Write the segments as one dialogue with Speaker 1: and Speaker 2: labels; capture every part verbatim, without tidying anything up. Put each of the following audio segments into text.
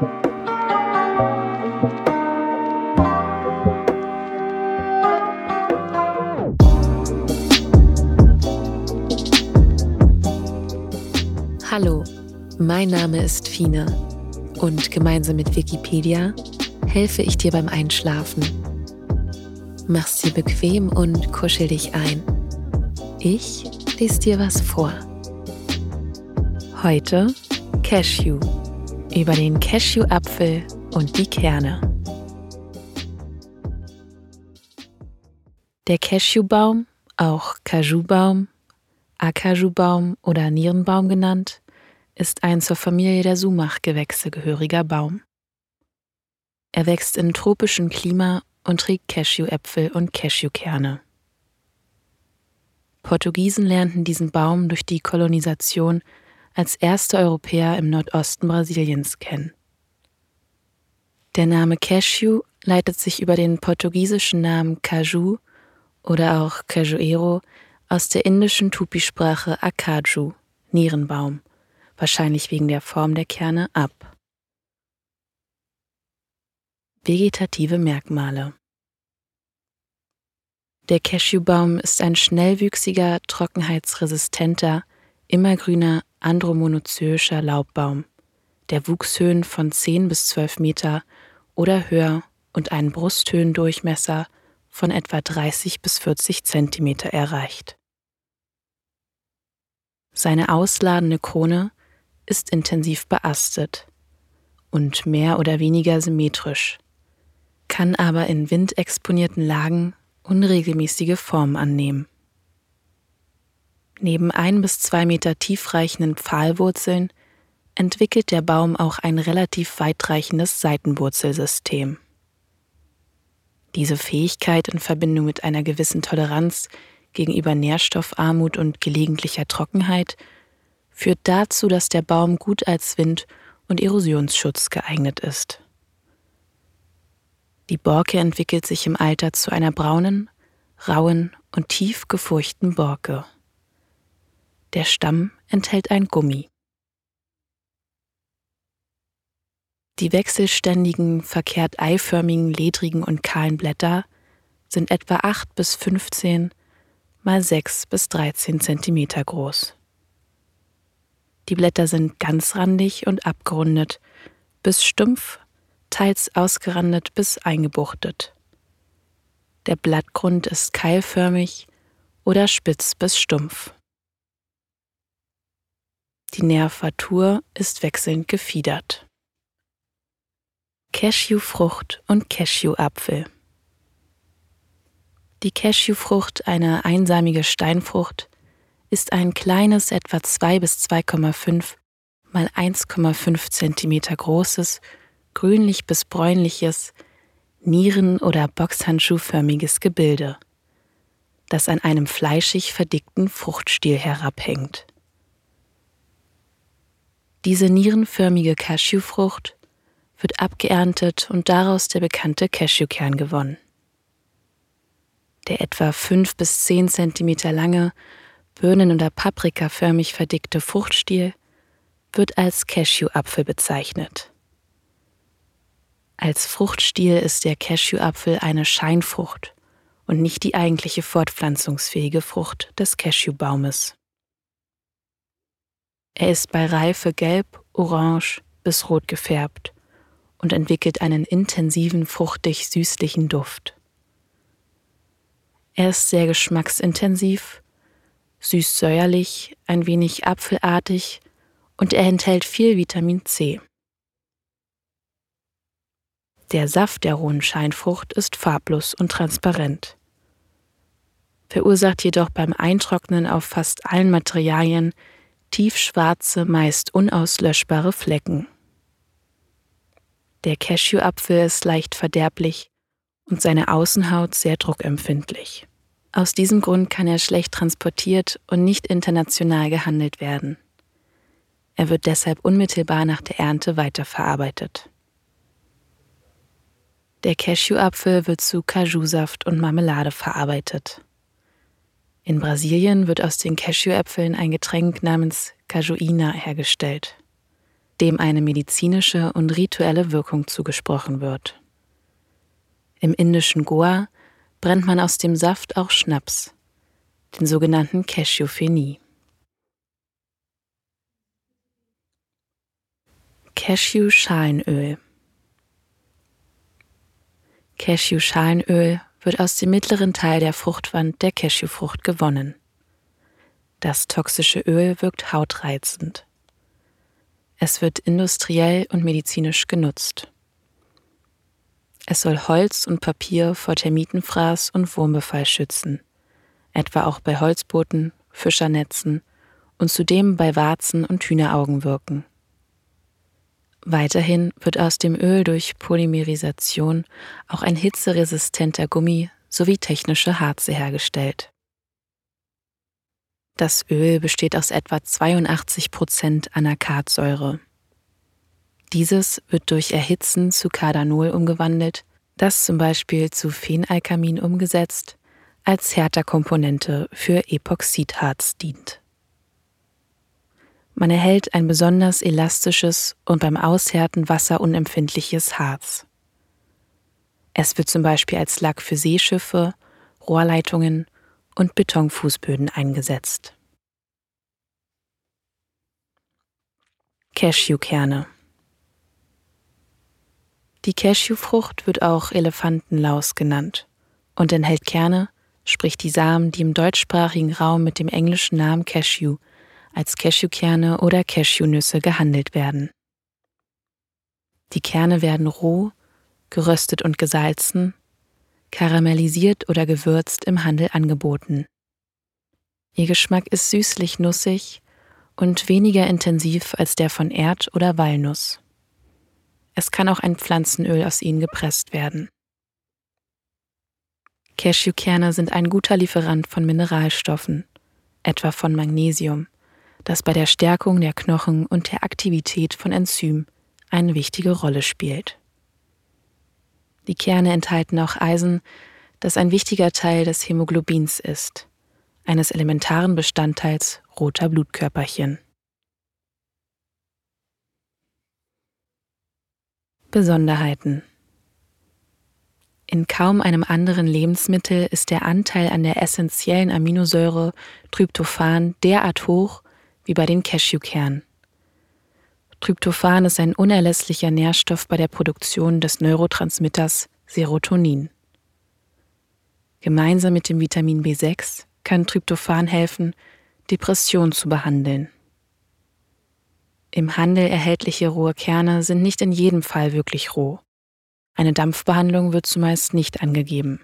Speaker 1: Hallo, mein Name ist Fine und gemeinsam mit Wikipedia helfe ich dir beim Einschlafen. Mach's dir bequem und kuschel dich ein. Ich lese dir was vor. Heute Cashew, über den Cashew-Apfel und die Kerne. Der Cashewbaum, auch Kaju-Baum, Akaju-Baum oder Nierenbaum genannt, ist ein zur Familie der Sumach-Gewächse gehöriger Baum. Er wächst in tropischem Klima und trägt Cashewäpfel und Cashewkerne. Portugiesen lernten diesen Baum durch die Kolonisation als erste Europäer im Nordosten Brasiliens kennen. Der Name Cashew leitet sich über den portugiesischen Namen Caju oder auch Cajueiro aus der indischen Tupi-Sprache Akaju, Nierenbaum, wahrscheinlich wegen der Form der Kerne, ab. Vegetative Merkmale. Der Cashewbaum ist ein schnellwüchsiger, trockenheitsresistenter, immergrüner, andromonozoischer Laubbaum, der Wuchshöhen von zehn bis zwölf Meter oder höher und einen Brusthöhendurchmesser von etwa dreißig bis vierzig Zentimeter erreicht. Seine ausladende Krone ist intensiv beastet und mehr oder weniger symmetrisch, kann aber in windexponierten Lagen unregelmäßige Formen annehmen. Neben ein bis zwei Meter tiefreichenden Pfahlwurzeln entwickelt der Baum auch ein relativ weitreichendes Seitenwurzelsystem. Diese Fähigkeit in Verbindung mit einer gewissen Toleranz gegenüber Nährstoffarmut und gelegentlicher Trockenheit führt dazu, dass der Baum gut als Wind- und Erosionsschutz geeignet ist. Die Borke entwickelt sich im Alter zu einer braunen, rauen und tief gefurchten Borke. Der Stamm enthält ein Gummi. Die wechselständigen, verkehrt eiförmigen, ledrigen und kahlen Blätter sind etwa acht bis fünfzehn mal sechs bis dreizehn Zentimeter groß. Die Blätter sind ganzrandig und abgerundet, bis stumpf, teils ausgerandet bis eingebuchtet. Der Blattgrund ist keilförmig oder spitz bis stumpf. Die Nervatur ist wechselnd gefiedert. Cashewfrucht und Cashewapfel. Die Cashewfrucht, eine einsamige Steinfrucht, ist ein kleines, etwa zwei bis zwei Komma fünf mal eins Komma fünf Zentimeter großes, grünlich bis bräunliches, nieren- oder boxhandschuhförmiges Gebilde, das an einem fleischig verdickten Fruchtstiel herabhängt. Diese nierenförmige Cashewfrucht wird abgeerntet und daraus der bekannte Cashewkern gewonnen. Der etwa fünf bis zehn Zentimeter lange, birnen- oder paprikaförmig verdickte Fruchtstiel wird als Cashewapfel bezeichnet. Als Fruchtstiel ist der Cashewapfel eine Scheinfrucht und nicht die eigentliche fortpflanzungsfähige Frucht des Cashewbaumes. Er ist bei Reife gelb, orange bis rot gefärbt und entwickelt einen intensiven, fruchtig-süßlichen Duft. Er ist sehr geschmacksintensiv, süß-säuerlich, ein wenig apfelartig und er enthält viel Vitamin C. Der Saft der rohen Scheinfrucht ist farblos und transparent, verursacht jedoch beim Eintrocknen auf fast allen Materialien tiefschwarze, meist unauslöschbare Flecken. Der Cashewapfel ist leicht verderblich und seine Außenhaut sehr druckempfindlich. Aus diesem Grund kann er schlecht transportiert und nicht international gehandelt werden. Er wird deshalb unmittelbar nach der Ernte weiterverarbeitet. Der Cashewapfel wird zu Cajusaft und Marmelade verarbeitet. In Brasilien wird aus den Cashewäpfeln ein Getränk namens Cajuína hergestellt. dem eine medizinische und rituelle Wirkung zugesprochen wird. Im indischen Goa brennt man aus dem Saft auch Schnaps, den sogenannten Cashew-Pheny. Cashew-Schalenöl. Cashew-Schalenöl wird aus dem mittleren Teil der Fruchtwand der Cashewfrucht gewonnen. Das toxische Öl wirkt hautreizend. Es wird industriell und medizinisch genutzt. Es soll Holz und Papier vor Termitenfraß und Wurmbefall schützen, etwa auch bei Holzbooten, Fischernetzen und zudem bei Warzen und Hühneraugen wirken. Weiterhin wird aus dem Öl durch Polymerisation auch ein hitzeresistenter Gummi sowie technische Harze hergestellt. Das Öl besteht aus etwa zweiundachtzig Prozent Anacatsäure. Dieses wird durch Erhitzen zu Cardanol umgewandelt, das zum Beispiel zu Phenalkamin umgesetzt als Härterkomponente für Epoxidharz dient. Man erhält ein besonders elastisches und beim Aushärten wasserunempfindliches Harz. Es wird zum Beispiel als Lack für Seeschiffe, Rohrleitungen und Betonfußböden eingesetzt. Cashewkerne. Die Cashewfrucht wird auch Elefantenlaus genannt und enthält Kerne, sprich die Samen, die im deutschsprachigen Raum mit dem englischen Namen Cashew als Cashewkerne oder Cashewnüsse gehandelt werden. Die Kerne werden roh, geröstet und gesalzen, karamellisiert oder gewürzt im Handel angeboten. Ihr Geschmack ist süßlich-nussig und weniger intensiv als der von Erd- oder Walnuss. Es kann auch ein Pflanzenöl aus ihnen gepresst werden. Cashewkerne sind ein guter Lieferant von Mineralstoffen, etwa von Magnesium, das bei der Stärkung der Knochen und der Aktivität von Enzymen eine wichtige Rolle spielt. Die Kerne enthalten auch Eisen, das ein wichtiger Teil des Hämoglobins ist, eines elementaren Bestandteils roter Blutkörperchen. Besonderheiten. In kaum einem anderen Lebensmittel ist der Anteil an der essentiellen Aminosäure Tryptophan derart hoch wie bei den Cashewkernen. Tryptophan ist ein unerlässlicher Nährstoff bei der Produktion des Neurotransmitters Serotonin. Gemeinsam mit dem Vitamin B sechs kann Tryptophan helfen, Depressionen zu behandeln. Im Handel erhältliche rohe Kerne sind nicht in jedem Fall wirklich roh. Eine Dampfbehandlung wird zumeist nicht angegeben.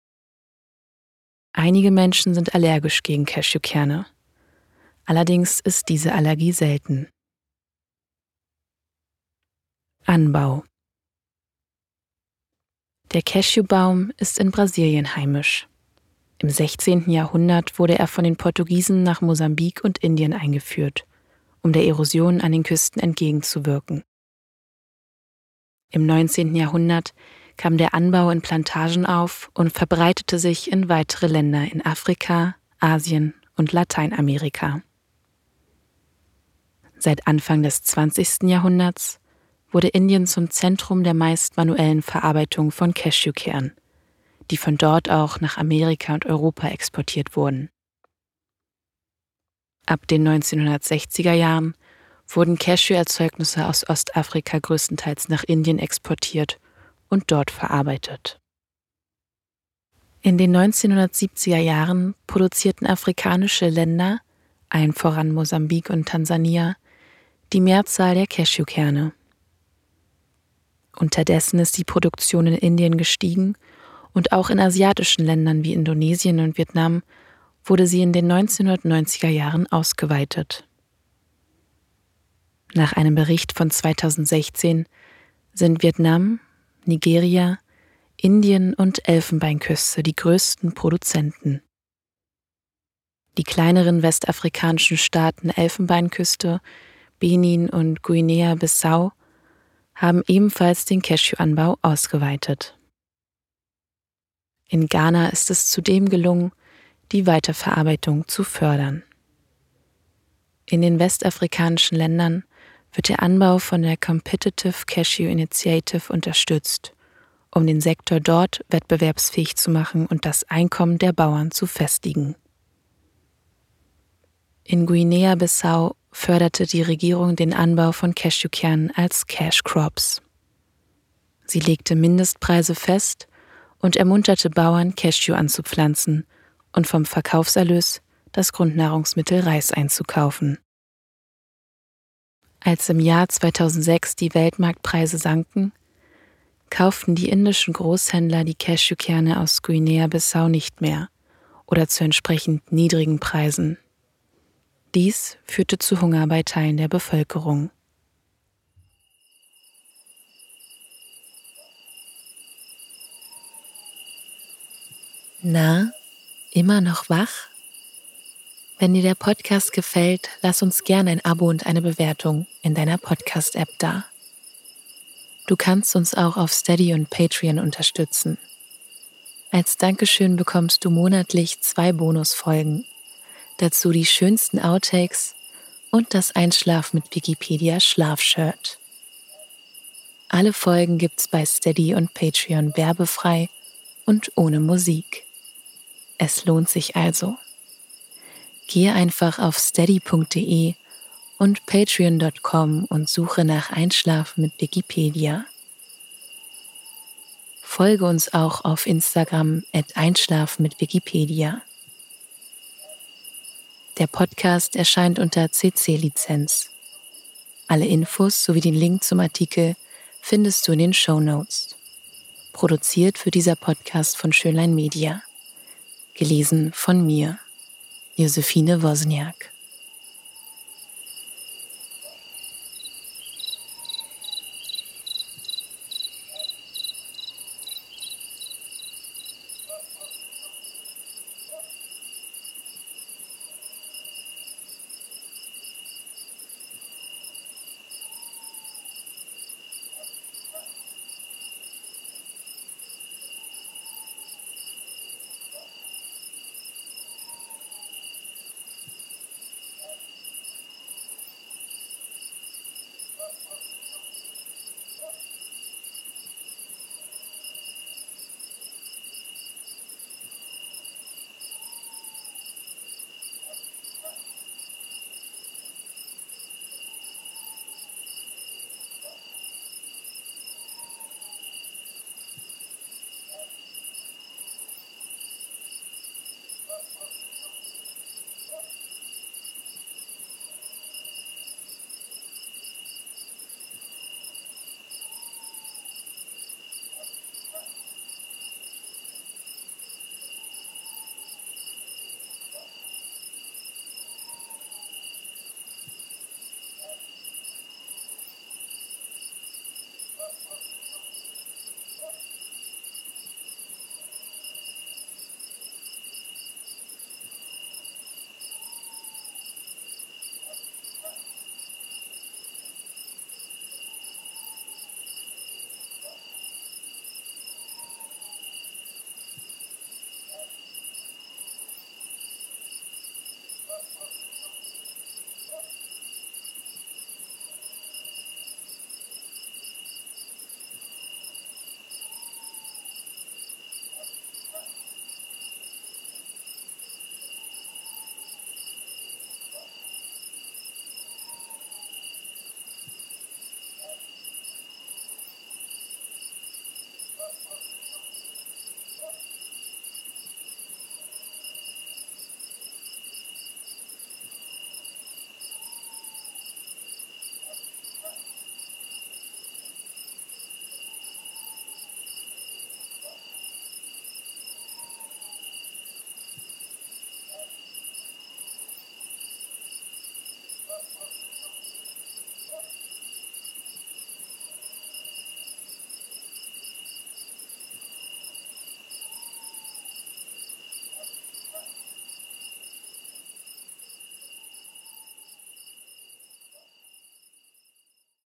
Speaker 1: Einige Menschen sind allergisch gegen Cashewkerne. Allerdings ist diese Allergie selten. Anbau. Der Cashewbaum ist in Brasilien heimisch. Im sechzehnten Jahrhundert wurde er von den Portugiesen nach Mosambik und Indien eingeführt, um der Erosion an den Küsten entgegenzuwirken. Im neunzehnten Jahrhundert kam der Anbau in Plantagen auf und verbreitete sich in weitere Länder in Afrika, Asien und Lateinamerika. Seit Anfang des zwanzigsten Jahrhunderts wurde Indien zum Zentrum der meist manuellen Verarbeitung von Cashewkernen, die von dort auch nach Amerika und Europa exportiert wurden. Ab den neunzehnhundertsechziger Jahren wurden Cashew-Erzeugnisse aus Ostafrika größtenteils nach Indien exportiert und dort verarbeitet. In den neunzehnhundertsiebziger Jahren produzierten afrikanische Länder, allen voran Mosambik und Tansania, die Mehrzahl der Cashewkerne. Unterdessen ist die Produktion in Indien gestiegen und auch in asiatischen Ländern wie Indonesien und Vietnam wurde sie in den neunzehnhundertneunziger Jahren ausgeweitet. Nach einem Bericht von zweitausendsechzehn sind Vietnam, Nigeria, Indien und Elfenbeinküste die größten Produzenten. Die kleineren westafrikanischen Staaten Elfenbeinküste, Benin und Guinea-Bissau haben ebenfalls den Cashewanbau ausgeweitet. In Ghana ist es zudem gelungen, die Weiterverarbeitung zu fördern. In den westafrikanischen Ländern wird der Anbau von der Competitive Cashew Initiative unterstützt, um den Sektor dort wettbewerbsfähig zu machen und das Einkommen der Bauern zu festigen. In Guinea-Bissau förderte die Regierung den Anbau von Cashewkernen als Cash Crops. Sie legte Mindestpreise fest und ermunterte Bauern, Cashew anzupflanzen und vom Verkaufserlös das Grundnahrungsmittel Reis einzukaufen. Als im Jahr zweitausendsechs die Weltmarktpreise sanken, kauften die indischen Großhändler die Cashewkerne aus Guinea-Bissau nicht mehr oder zu entsprechend niedrigen Preisen. Dies führte zu Hunger bei Teilen der Bevölkerung. Na, immer noch wach? Wenn dir der Podcast gefällt, lass uns gerne ein Abo und eine Bewertung in deiner Podcast-App da. Du kannst uns auch auf Steady und Patreon unterstützen. Als Dankeschön bekommst du monatlich zwei Bonusfolgen, dazu die schönsten Outtakes und das Einschlaf mit Wikipedia Schlafshirt. Alle Folgen gibt's bei Steady und Patreon werbefrei und ohne Musik. Es lohnt sich also. Gehe einfach auf steady punkt de und patreon punkt com und suche nach Einschlafen mit Wikipedia. Folge uns auch auf Instagram at einschlafen mit Wikipedia. Der Podcast erscheint unter C C-Lizenz. Alle Infos sowie den Link zum Artikel findest du in den Shownotes. Produziert wird dieser Podcast von Schönlein Media. Gelesen von mir, Josephine Wozniak.